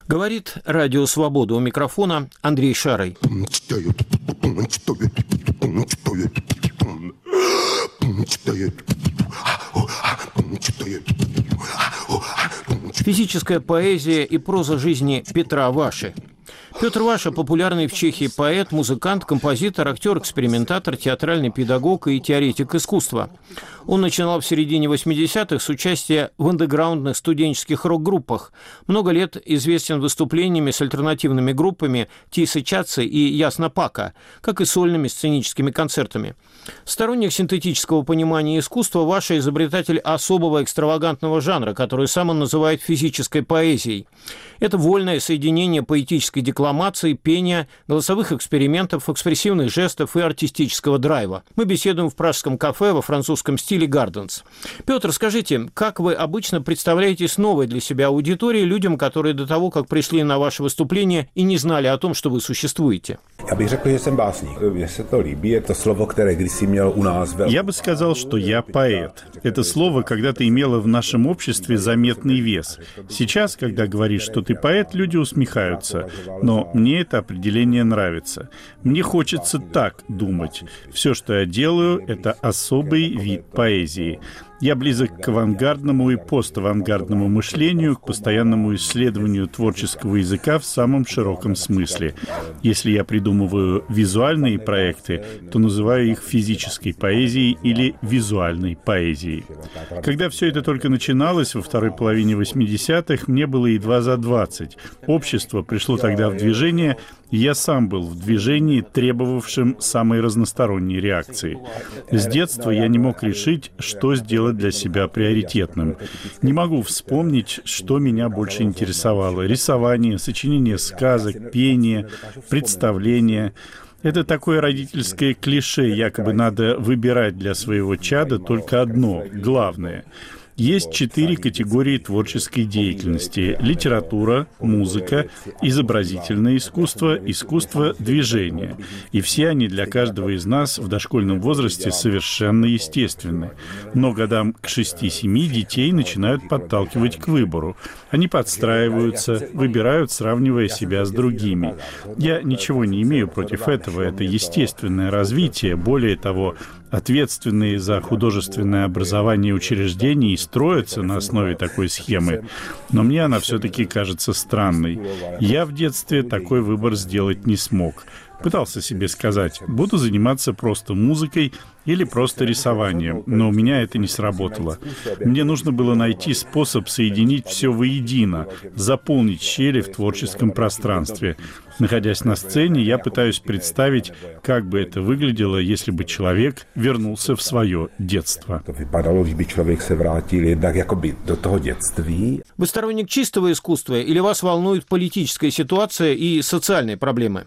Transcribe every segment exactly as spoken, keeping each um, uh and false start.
Говорит Радио Свобода, у микрофона Андрей Шарой. Физическая поэзия и проза жизни Петра Ваши. Петр Ваша – популярный в Чехии поэт, музыкант, композитор, актер, экспериментатор, театральный педагог и теоретик искусства. Он начинал в середине восьмидесятых с участия в андеграундных студенческих рок-группах. Много лет известен выступлениями с альтернативными группами Тисы Чацы и Ясна Пака, как и сольными сценическими концертами. Сторонник синтетического понимания искусства, Ваша – изобретатель особого экстравагантного жанра, который сам он называет физической поэзией. Это вольное соединение поэтической декламации, пения, голосовых экспериментов, экспрессивных жестов и артистического драйва. Мы беседуем в пражском кафе во французском стиле «Гарденс». Петр, скажите, как вы обычно представляетесь новой для себя аудиторией, людям, которые до того, как пришли на ваше выступление, и не знали о том, что вы существуете? Я бы řekl, že jsem básník. Mně se to líbí, это слово, которое kdysi mělo у нас. Я бы сказал, что я поэт. Это слово когда-то имело в нашем обществе заметный вес. Сейчас, когда говоришь, что ты поэт, люди усмехаются. Но мне это определение нравится. Мне хочется так думать. Все, что я делаю, это особый вид поэзии. Я близок к авангардному и поставангардному мышлению, к постоянному исследованию творческого языка в самом широком смысле. Если я придумываю визуальные проекты, то называю их физической поэзией или визуальной поэзией. Когда все это только начиналось, во второй половине восьмидесятых, мне было едва за двадцать. Общество пришло тогда в движение, и я сам был в движении, требовавшем самой разносторонней реакции. С детства я не мог решить, что сделать для себя приоритетным. Не могу вспомнить, что меня больше интересовало. Рисование, сочинение сказок, пение, представление. Это такое родительское клише, якобы надо выбирать для своего чада только одно, главное. Есть четыре категории творческой деятельности: литература, музыка, изобразительное искусство, искусство движения. И все они для каждого из нас в дошкольном возрасте совершенно естественны. Но годам к шести-семи детей начинают подталкивать к выбору. Они подстраиваются, выбирают, сравнивая себя с другими. Я ничего не имею против этого, это естественное развитие. Более того, ответственные за художественное образование учреждений строятся на основе такой схемы, но мне она все-таки кажется странной. Я в детстве такой выбор сделать не смог. Пытался себе сказать, буду заниматься просто музыкой или просто рисованием, но у меня это не сработало. Мне нужно было найти способ соединить все воедино, заполнить щели в творческом пространстве. Находясь на сцене, я пытаюсь представить, как бы это выглядело, если бы человек вернулся в свое детство. Вы сторонник чистого искусства или вас волнует политическая ситуация и социальные проблемы?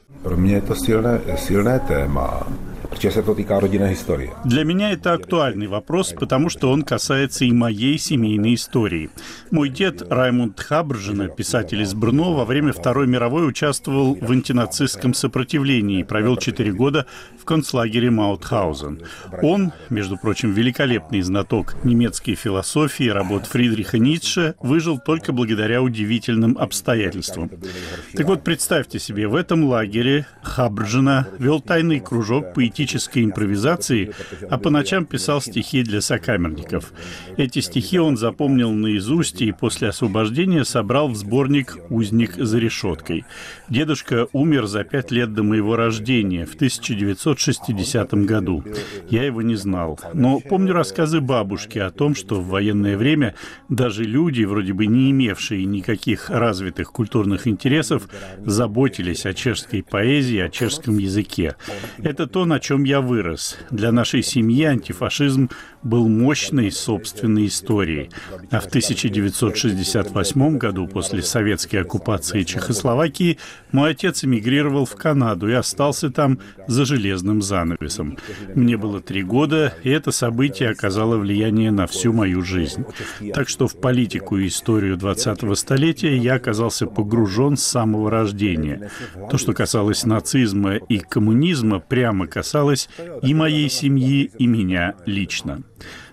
Для меня это актуальный вопрос, потому что он касается и моей семейной истории. Мой дед Раймунд Хабржина, писатель из Брно, во время Второй мировой участвовал в антинацистском сопротивлении и провел четыре года в концлагере Маутхаузен. Он, между прочим, великолепный знаток немецкой философии, работ Фридриха Ницше, выжил только благодаря удивительным обстоятельствам. Так вот, представьте себе, в этом лагере Хабржина вел тайный кружок поэтической импровизации, а по ночам писал стихи для сокамерников. Эти стихи он запомнил наизусть и после освобождения собрал в сборник «Узник за решеткой». Дедушка умер за пять лет до моего рождения, в тысяча девятьсот шестидесятом году. Я его не знал, но помню рассказы бабушки о том, что в военное время даже люди, вроде бы не имевшие никаких развитых культурных интересов, заботились о чешской поэзии, о чешском языке. Это то, на чем я вырос. Для нашей семьи антифашизм был мощной собственной историей. А в тысяча девятьсот шестьдесят восьмом году, после советской оккупации Чехословакии, мой отец эмигрировал в Канаду и остался там за железным занавесом. Мне было три года, и это событие оказало влияние на всю мою жизнь. Так что в политику и историю двадцатого столетия я оказался погружен с самого рождения. То, что касалось нацизма и коммунизма, прямо касалось и моей семьи, и меня лично.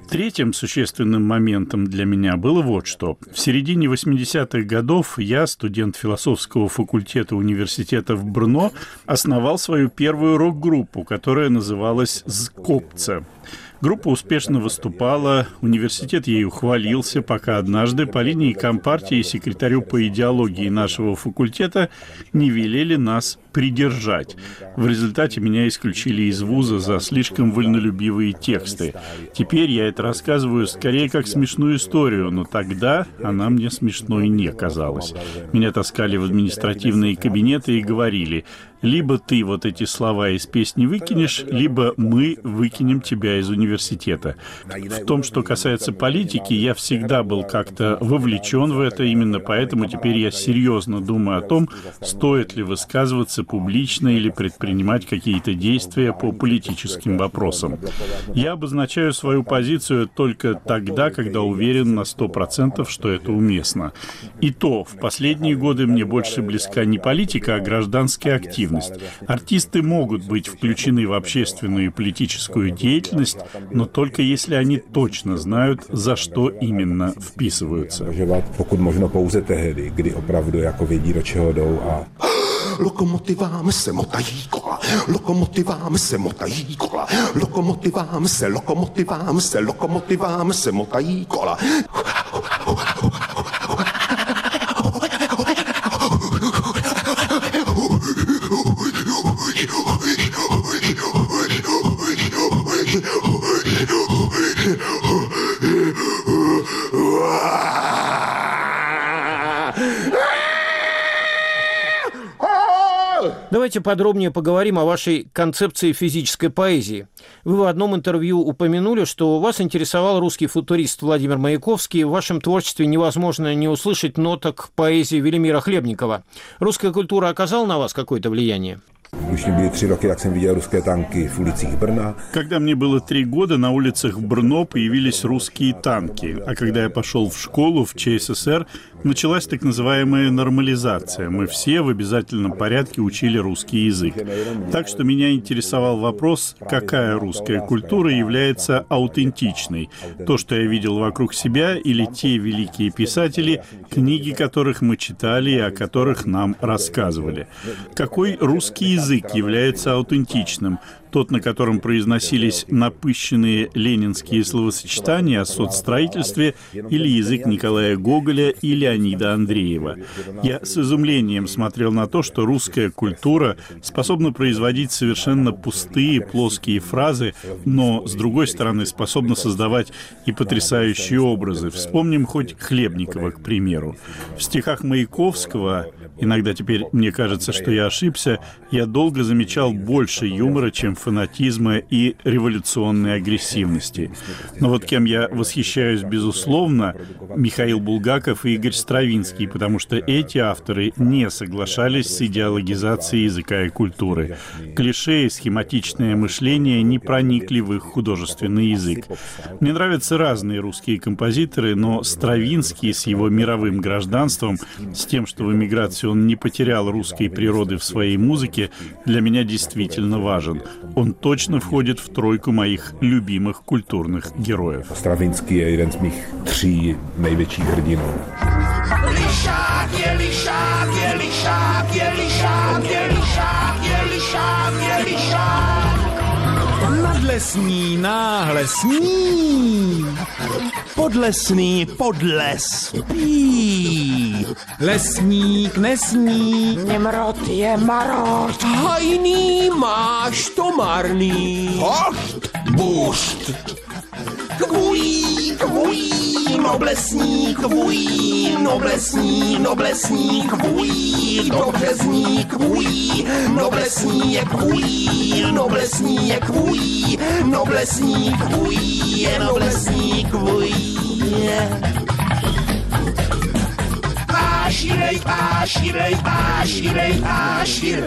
Третьим существенным моментом для меня было вот что. В середине восьмидесятых годов я, студент философского факультета университета в Брно, основал свою первую рок-группу, которая называлась «Скопце». Группа успешно выступала, университет ею хвалился, пока однажды по линии Компартии секретарю по идеологии нашего факультета не велели нас придержать. В результате меня исключили из вуза за слишком вольнолюбивые тексты. Теперь я это рассказываю скорее как смешную историю, но тогда она мне смешной не казалась. Меня таскали в административные кабинеты и говорили: либо ты вот эти слова из песни выкинешь, либо мы выкинем тебя из университета. В том, что касается политики, я всегда был как-то вовлечен в это, именно поэтому теперь я серьезно думаю о том, стоит ли высказываться публично или предпринимать какие-то действия по политическим вопросам. Я обозначаю свою позицию только тогда, когда уверен на сто процентов, что это уместно. И то, в последние годы мне больше близка не политика, а гражданская активность. Артисты могут быть включены в общественную и политическую деятельность, но только если они точно знают, за что именно вписываются. Pokud možno pouze tehdy, kdy opravdu jako vědí, do čeho jdou a Lokomotivám se motají kola, lokomotivám se motají kola, lokomotivám se, lokomotivám se, lokomotivám se motají kola. Давайте подробнее поговорим о вашей концепции физической поэзии. Вы в одном интервью упомянули, что вас интересовал русский футурист Владимир Маяковский. В вашем творчестве невозможно не услышать ноток поэзии Велимира Хлебникова. Русская культура оказала на вас какое-то влияние? Когда мне было три года, на улицах Брно появились русские танки, а когда я пошел в школу в ЧССР, началась так называемая нормализация. Мы все в обязательном порядке учили русский язык. Так что меня интересовал вопрос, какая русская культура является аутентичной. То, что я видел вокруг себя, или те великие писатели, книги которых мы читали и о которых нам рассказывали. Какой русский язык является аутентичным? Тот, на котором произносились напыщенные ленинские словосочетания о соцстроительстве, или язык Николая Гоголя и Леонида Андреева. Я с изумлением смотрел на то, что русская культура способна производить совершенно пустые, плоские фразы, но, с другой стороны, способна создавать и потрясающие образы. Вспомним хоть Хлебникова, к примеру. В стихах Маяковского, иногда теперь мне кажется, что я ошибся, я долго замечал больше юмора, чем фанатизма и революционной агрессивности. Но вот кем я восхищаюсь безусловно, Михаил Булгаков и Игорь Стравинский, потому что эти авторы не соглашались с идеологизацией языка и культуры. Клише и схематичное мышление не проникли в их художественный язык. Мне нравятся разные русские композиторы, но Стравинский с его мировым гражданством, с тем, что в эмиграции он не потерял русской природы в своей музыке, для меня действительно важен. Он точно входит в тройку моих любимых культурных героев. Stravinský je jeden z mých tří největších hrdinů. Lišák je lišák, je lišák, je lišák, je lišák, je lišák, je lišák. Nadlesní náhle sní, podlesný podle spí. Lesník nesní, Nemrod je marod. Hajný máš to marný, hošt, bušt. Kvují, kvují, noblesní, kvují, noblesní, noblesní, kvují, dobře zní, kvují, noblesní je kvují, noblesní je kvují, noblesní kvují, je noblesní kvují. Páširej, páširej, páširej, páširej.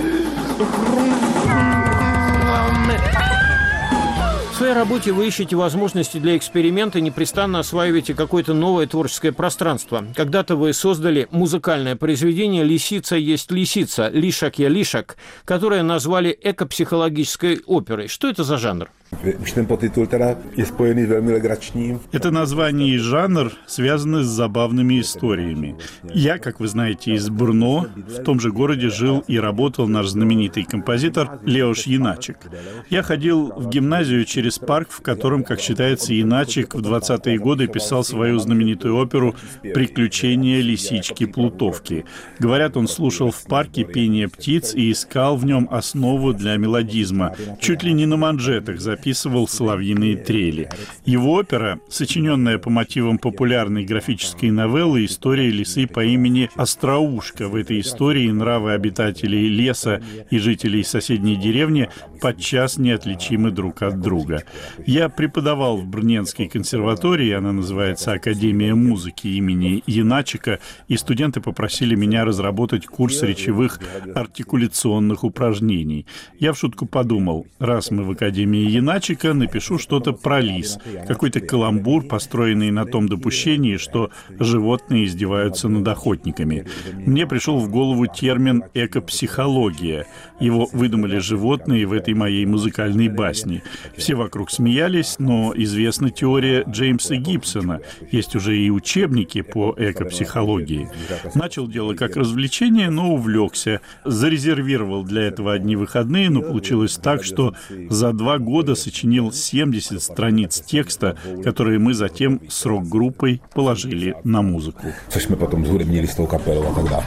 В своей работе вы ищете возможности для эксперимента, непрестанно осваиваете какое-то новое творческое пространство. Когда-то вы создали музыкальное произведение «Лисица есть лисица», «Лишак я лишак», которое назвали экопсихологической оперой. Что это за жанр? Už ten podtitul teda je spojený s velmi legračním. Это название и жанр связаны с забавными историями. Я, как вы знаете, из Брно. В том же городе жил и работал наш знаменитый композитор Леош Яначек. Я ходил в гимназию через парк, в котором, как считается, Яначек в двадцатые годы писал свою знаменитую оперу «Приключения лисички Плутовки». Говорят, он слушал в парке пение птиц и искал в нем основу для мелодизма. Чуть ли не на манжетах записывал соловьиные трели. Его опера, сочиненная по мотивам популярной графической новеллы «История лисы по имени Остроушка». В этой истории нравы обитателей леса и жителей соседней деревни подчас неотличимы друг от друга. Я преподавал в Брненской консерватории, она называется «Академия музыки» имени Яначека, и студенты попросили меня разработать курс речевых артикуляционных упражнений. Я в шутку подумал, раз мы в Академии Яначека, напишу что-то про лис, какой-то каламбур, построенный на том допущении, что животные издеваются над охотниками. Мне пришел в голову термин «экопсихология». Его выдумали животные в этой моей музыкальной басне. Все вокруг смеялись, но известна теория Джеймса Гибсона. Есть уже и учебники по экопсихологии. Начал дело как развлечение, но увлекся. Зарезервировал для этого одни выходные, но получилось так, что за два года сочинил семьдесят страниц текста, которые мы затем с рок-группой положили на музыку. Což jsme potom zhudebnili s tou kapelou a tak dále.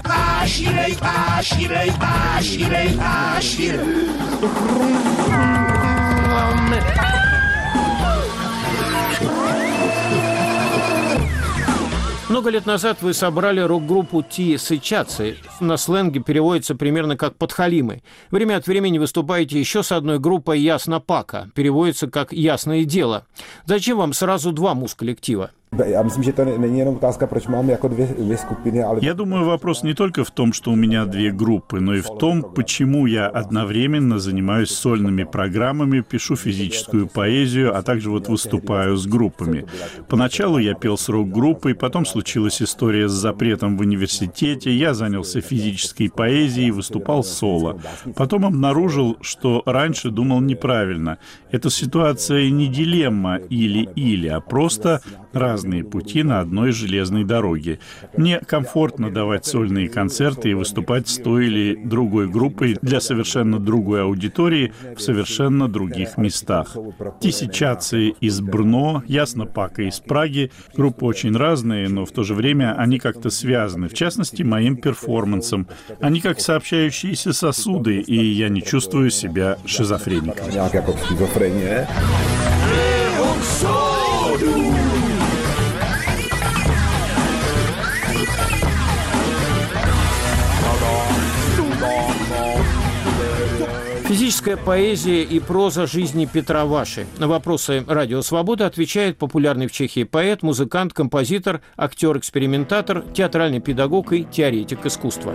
Много лет назад вы собрали рок-группу «Ти Сычацы». На сленге переводится примерно как «подхалимы». Время от времени выступаете еще с одной группой «Ясно Пака». Переводится как «Ясное дело». Зачем вам сразу два муз-коллектива? Já myslím, že to není jenom otázka, proč máme jako dvě, dvě skupiny, ale... Я думаю, вопрос не только в том, что у меня две группы, но и в том, почему я одновременно занимаюсь сольными программами, пишу физическую поэзию, а также вот выступаю с группами. Поначалу я пел с рок-группой, потом случилась история с запретом в университете, я занялся физической поэзией, выступал соло. Потом обнаружил, что раньше думал неправильно. Эта ситуация не дилемма или-или, а просто разные пути на одной железной дороге. Мне комфортно давать сольные концерты и выступать с той или другой группой для совершенно другой аудитории в совершенно других местах. Ти Сычацы из Брно, Ясно Пака из Праги. Группы очень разные, но в то же время они как-то связаны. В частности, моим перформансом. Они как сообщающиеся сосуды, и я не чувствую себя шизофреником. Физическая поэзия и проза жизни Петра Ваши. На вопросы «Радио Свобода» отвечает популярный в Чехии поэт, музыкант, композитор, актер-экспериментатор, театральный педагог и теоретик искусства.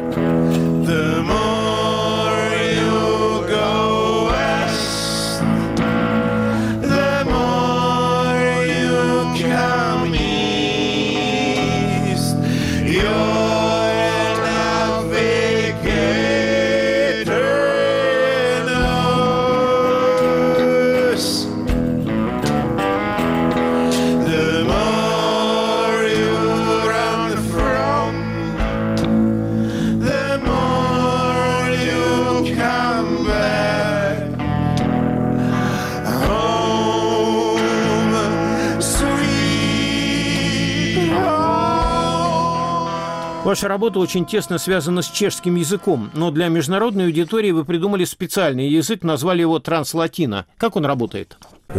Ваша работа очень тесно связана с чешским языком, но для международной аудитории вы придумали специальный язык, назвали его транслатино. Как он работает?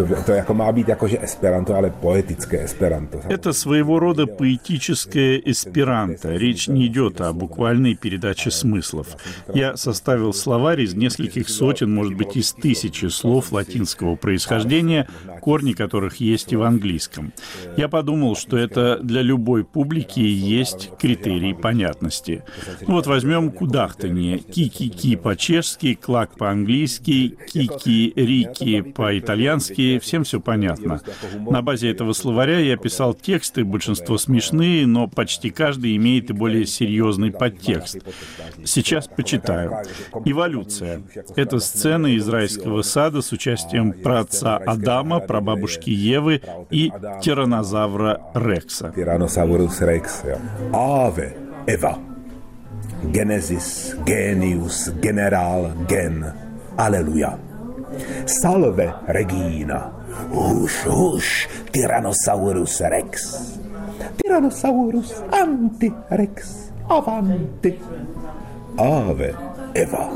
Это своего рода поэтическое эсперанто. Речь не идет о буквальной передаче смыслов. Я составил словарь из нескольких сотен, может быть, из тысячи слов латинского происхождения, корни которых есть и в английском. Я подумал, что это для любой публики есть критерий понятности. Вот возьмем кудахтанье. Ки-ки-ки по-чешски, клак по-английски, ки-ки-рики по-итальянски английский, всем все понятно. На базе этого словаря я писал тексты, большинство смешные, но почти каждый имеет и более серьезный подтекст. Сейчас почитаю. «Эволюция». Это сцена из райского сада с участием праотца Адама, прабабушки Евы и тираннозавра Рекса. Tyrannosaurus rex. Ave, Eva. Genesis, genius, general, gen. Alleluja. Salve, regina. Hush, hush, Tyrannosaurus rex. Tyrannosaurus anti-rex. Avanti. Ave, Eva.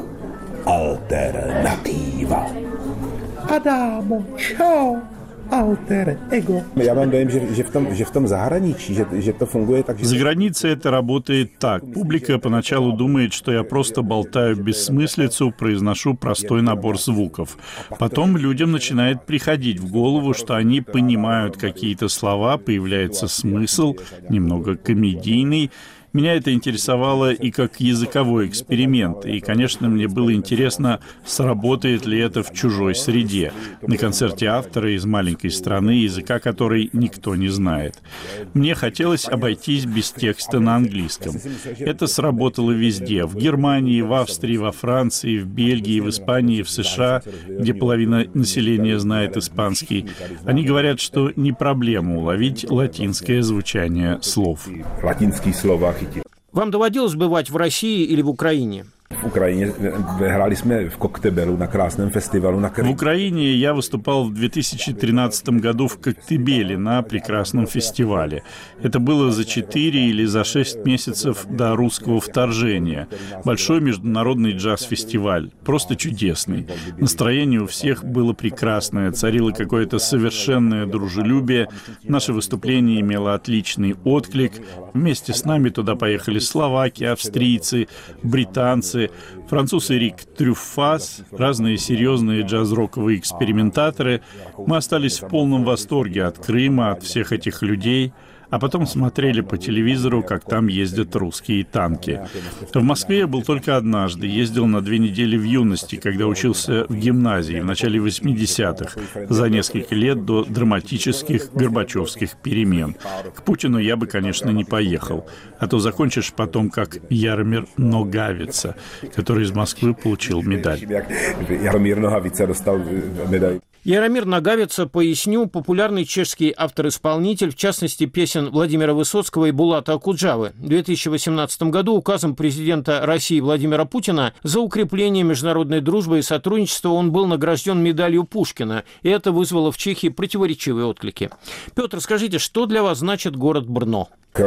Alternativa. Adamo, ciao. Alter ego. Já mám dojem, že, že, v tom, že v tom zahraničí, že, že to funguje так. За границей это работает так. Публика поначалу думает, что я просто болтаю бессмыслицу, произношу простой набор звуков. Потом людям начинает приходить в голову, что они понимают какие-то слова, появляется смысл, немного комедийный. Меня это интересовало и как языковой эксперимент. И, конечно, мне было интересно, сработает ли это в чужой среде, на концерте автора из маленькой страны, языка которой никто не знает. Мне хотелось обойтись без текста на английском. Это сработало везде. В Германии, в Австрии, во Франции, в Бельгии, в Испании, в США, где половина населения знает испанский. Они говорят, что не проблема уловить латинское звучание слов. Латинские слова. Вам доводилось бывать в России или в Украине? В Украине hráli jsme v Koktebelu na krásném festivalu na В Украине я выступал в две тысячи тринадцатом году в Коктебеле на прекрасном фестивале. Это было за четыре или за шесть месяцев до русского вторжения. Большой международный джаз-фестиваль. Просто чудесный. Настроение у всех было прекрасное. Царило какое-то совершенное дружелюбие. Наше выступление имело отличный отклик. Вместе с нами туда поехали словаки, австрийцы, британцы, француз Эрик Трюффас, разные серьезные джаз-роковые экспериментаторы. Мы остались в полном восторге от Крыма, от всех этих людей. А потом смотрели по телевизору, как там ездят русские танки. В Москве я был только однажды. Ездил на две недели в юности, когда учился в гимназии в начале восьмидесятых, за несколько лет до драматических горбачевских перемен. К Путину я бы, конечно, не поехал. А то закончишь потом, как Яромир Ногавица, который из Москвы получил медаль. Jaromír Nohavica dostal медаль. Яромир Ногавица, поясню, популярный чешский автор-исполнитель, в частности, песен Владимира Высоцкого и Булата Акуджавы. В две тысячи восемнадцатом году указом президента России Владимира Путина за укрепление международной дружбы и сотрудничества он был награжден медалью Пушкина, и это вызвало в Чехии противоречивые отклики. Петр, скажите, что для вас значит город Брно?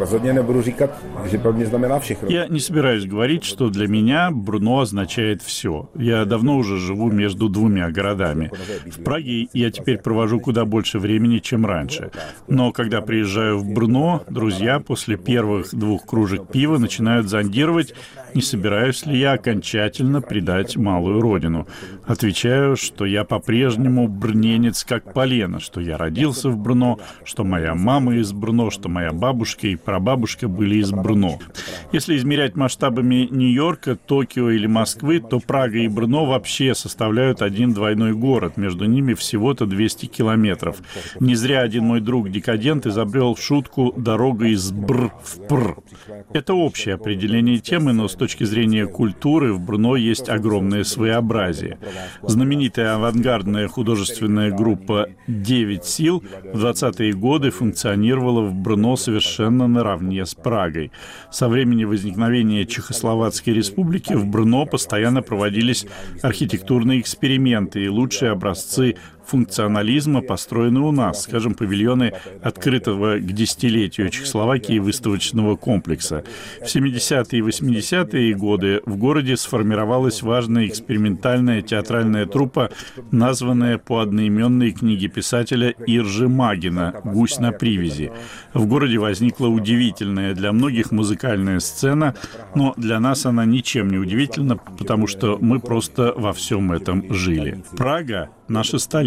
Я не собираюсь говорить, что для меня Брно означает все. Я давно уже живу между двумя городами. В Праге я теперь провожу куда больше времени, чем раньше. Но когда приезжаю в Брно, друзья после первых двух кружек пива начинают зондировать, не собираюсь ли я окончательно предать малую родину. Отвечаю, что я по-прежнему брненец как полено, что я родился в Брно, что моя мама из Брно, что моя бабушка и прабабушка были из Брно. Если измерять масштабами Нью-Йорка, Токио или Москвы, то Прага и Брно вообще составляют один двойной город. Между ними всего-то двести километров. Не зря один мой друг-декадент изобрел шутку «дорога из Бр в Пр». Это общее определение темы, но с точки зрения культуры в Брно есть огромное своеобразие. Знаменитая авангардная художественная группа «Девять сил» в двадцатые годы функционировала в Брно совершенно наравне с Прагой. Со времени возникновения Чехословацкой республики в Брно постоянно проводились архитектурные эксперименты, и лучшие образцы функционализма построены у нас, скажем, павильоны открытого к десятилетию Чехословакии выставочного комплекса. В семидесятые и восьмидесятые годы в городе сформировалась важная экспериментальная театральная труппа, названная по одноименной книге писателя Иржи Магина «Гусь на привязи». В городе возникла удивительная для многих музыкальная сцена, но для нас она ничем не удивительна, потому что мы просто во всем этом жили. Прага — наша столица.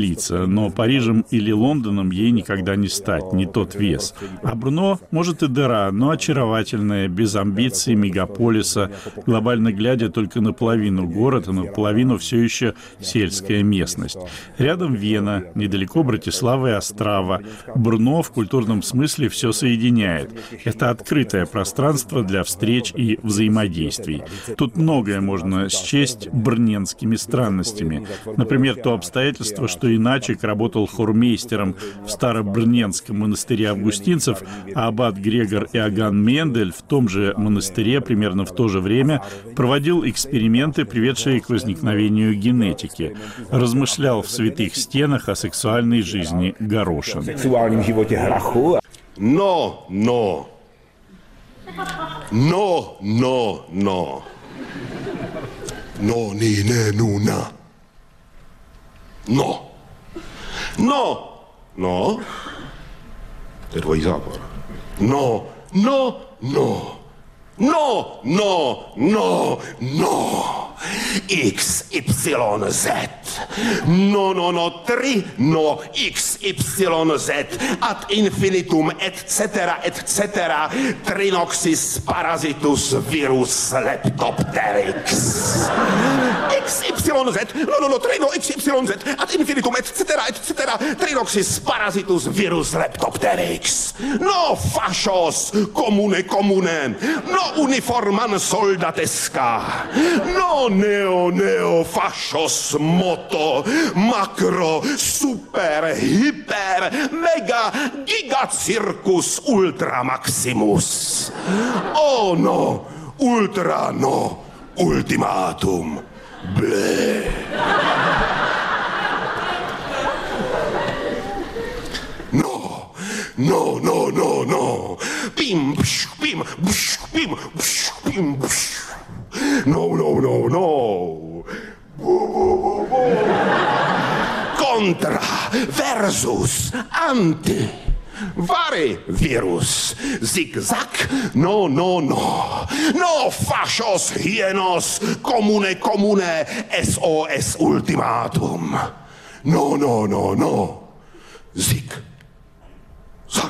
столица, но Парижем или Лондоном ей никогда не стать, не тот вес. А Брно, может, и дыра, но очаровательная, без амбиций мегаполиса, глобально глядя только наполовину город, а наполовину все еще сельская местность. Рядом Вена, недалеко Братислава и Острава. Брно в культурном смысле все соединяет. Это открытое пространство для встреч и взаимодействий. Тут многое можно счесть брненскими странностями. Например, то обстоятельство, что Иначек работал хормейстером в Старобрненском монастыре августинцев, а аббат Грегор Иоганн Мендель в том же монастыре примерно в то же время проводил эксперименты, приведшие к возникновению генетики. Размышлял в святых стенах о сексуальной жизни горошин. Но, но, но, но, но, но, не, не, ну, на, но, но, но, это твой запор, но, но, но, но, но, но, но. X, Y, Z. No, no, no, tri, no, X, Y, Z. Ad infinitum, et cetera, et cetera. Trinoxis parasitus virus leptopteryx. X, Y, Z. No, no, no, tri, no, X, Y, Z. Ad infinitum, et cetera, et cetera. Trinoxis parasitus virus leptopteryx. No fascios comune comune. No uniforman soldatesca. No neo neo fascios moto macro super hyper mega giga circus ultra maximus. Oh no, ultra no, ultimatum. Bleh. No, no, no, no, no. Bim, psh, bim, psh, bim, psh, bim, psh. No, no, no, no. Contra, versus, anti. Vari virus, zigzag, no, no, no. No fascios hienos, comune, comune, S O S ultimatum. No, no, no, no. Zig, zag.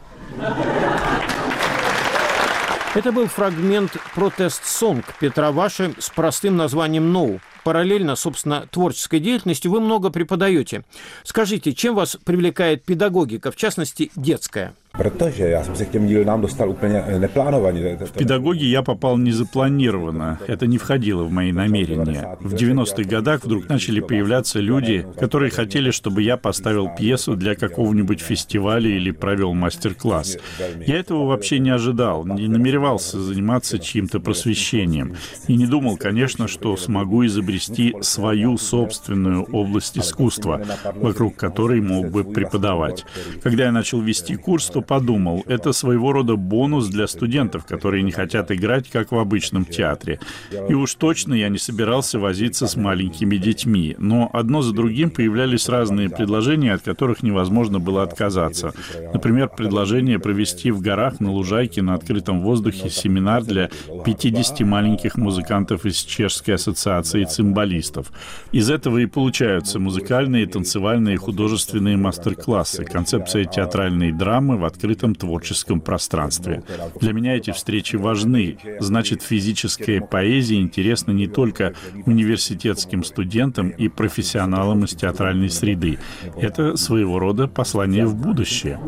Это был фрагмент «Протест-сонг» Петра Ваши с простым названием «Ноу». Параллельно, собственно, творческой деятельностью вы много преподаете. Скажите, чем вас привлекает педагогика, в частности, детская? Protože já jsem se k těm dílnám dostal úplně neplánovaně. В педагоги я попал незапланированно. Это не входило в мои намерения. В девяностых годах вдруг начали появляться люди, которые хотели, чтобы я поставил пьесу для какого-нибудь фестиваля или провел мастер-класс. Я этого вообще не ожидал, не намеревался заниматься чьим-то просвещением. И не думал, конечно, что смогу изобрести свою собственную область искусства, вокруг которой мог бы преподавать. Когда я начал вести курс, то подумал, это своего рода бонус для студентов, которые не хотят играть, как в обычном театре. И уж точно я не собирался возиться с маленькими детьми. Но одно за другим появлялись разные предложения, от которых невозможно было отказаться. Например, предложение провести в горах на лужайке на открытом воздухе семинар для пятидесяти маленьких музыкантов из Чешской ассоциации цимбалистов. Из этого и получаются музыкальные, танцевальные и художественные мастер-классы, концепция театральной драмы в открытом творческом пространстве. Для меня эти встречи важны. Значит, физическая поэзия интересна не только университетским студентам и профессионалам из театральной среды. Это своего рода послание в будущее.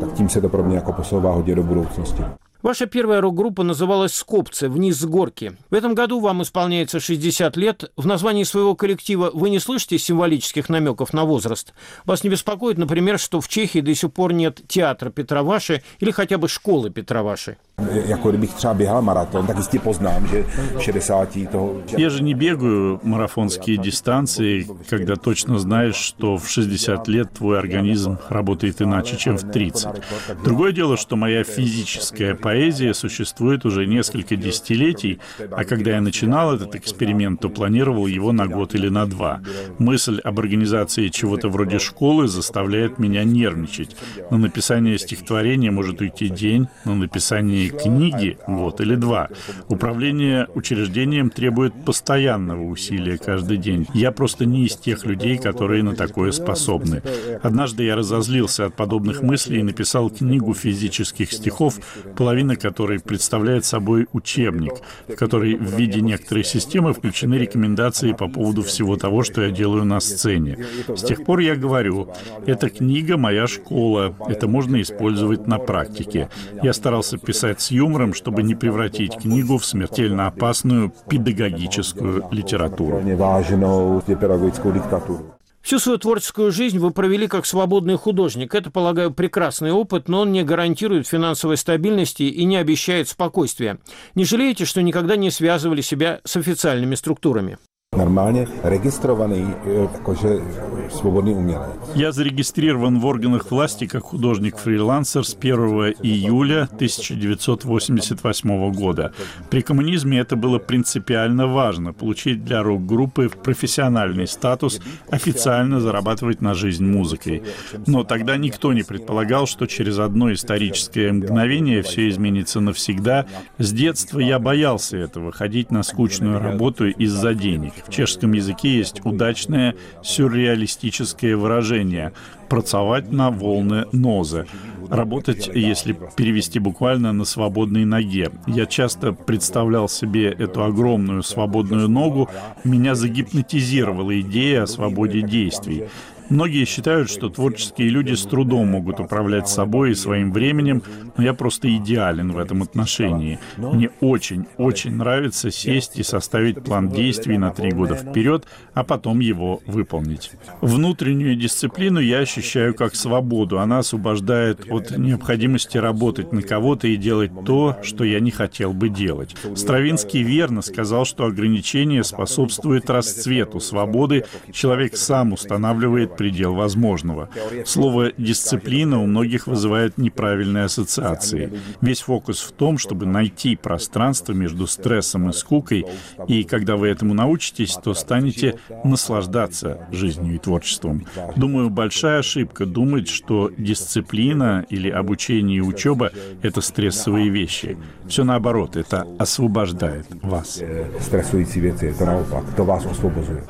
Ваша первая рок-группа называлась «Скопцы. Вниз с горки». В этом году вам исполняется шестьдесят лет. В названии своего коллектива вы не слышите символических намеков на возраст? Вас не беспокоит, например, что в Чехии до сих пор нет театра Петра Ваши или хотя бы школы Петра Ваши? Я же не бегаю марафонские дистанции, когда точно знаешь, что в шестьдесят лет твой организм работает иначе, чем в тридцать. Другое дело, что моя физическая поэзия поэзия существует уже несколько десятилетий, а когда я начинал этот эксперимент, то планировал его на год или на два. Мысль об организации чего-то вроде школы заставляет меня нервничать. На написание стихотворения может уйти день, на написание книги — год или два. Управление учреждением требует постоянного усилия каждый день. Я просто не из тех людей, которые на такое способны. Однажды я разозлился от подобных мыслей и написал книгу физических стихов, половина которой представляет собой учебник, в который в виде некоторой системы включены рекомендации по поводу всего того, что я делаю на сцене. С тех пор я говорю, эта книга — моя школа, это можно использовать на практике. Я старался писать с юмором, чтобы не превратить книгу в смертельно опасную педагогическую литературу. Всю свою творческую жизнь вы провели как свободный художник. Это, полагаю, прекрасный опыт, но он не гарантирует финансовой стабильности и не обещает спокойствия. Не жалеете, что никогда не связывали себя с официальными структурами? Normálně registrovaný jakože svobodný umělec. Я зарегистрирован в органах власти как художник-фрилансер с первого июля тысяча девятьсот восемьдесят восьмого года. При коммунизме это было принципиально важно — получить для рок-группы профессиональный статус, официально зарабатывать на жизнь музыкой. Но тогда никто не предполагал, что через одно историческое мгновение все изменится навсегда. С детства я боялся этого — ходить на скучную работу из-за денег. В чешском языке есть удачное сюрреалистическое выражение «працавать на волны нозы». Работать, если перевести буквально, на свободной ноге. Я часто представлял себе эту огромную свободную ногу, меня загипнотизировала идея о свободе действий. Многие считают, что творческие люди с трудом могут управлять собой и своим временем, но я просто идеален в этом отношении. Мне очень-очень нравится сесть и составить план действий на три года вперед, а потом его выполнить. Внутреннюю дисциплину я ощущаю как свободу. Она освобождает от необходимости работать на кого-то и делать то, что я не хотел бы делать. Стравинский верно сказал, что ограничение способствует расцвету свободы. Человек сам устанавливает предел возможного. Слово «дисциплина» у многих вызывает неправильные ассоциации. Весь фокус в том, чтобы найти пространство между стрессом и скукой, и когда вы этому научитесь, то станете наслаждаться жизнью и творчеством. Думаю, большая ошибка думать, что дисциплина или обучение и учеба — это стрессовые вещи. Все наоборот, это освобождает вас. Stresující věci, je to naopak, to vás osvobozuje.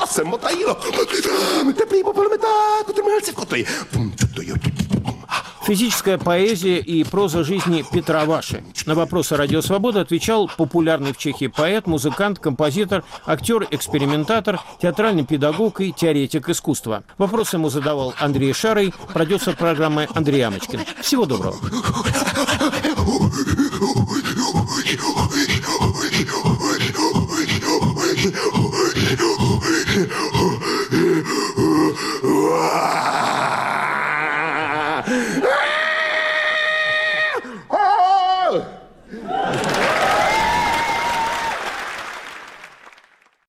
Физическая поэзия и проза жизни Петра Ваши. На вопросы «Радио Свобода» отвечал популярный в Чехии поэт, музыкант, композитор, актер, экспериментатор, театральный педагог и теоретик искусства. Вопросы ему задавал Андрей Шарый, продюсер программы Андрей Амочкин. Всего доброго.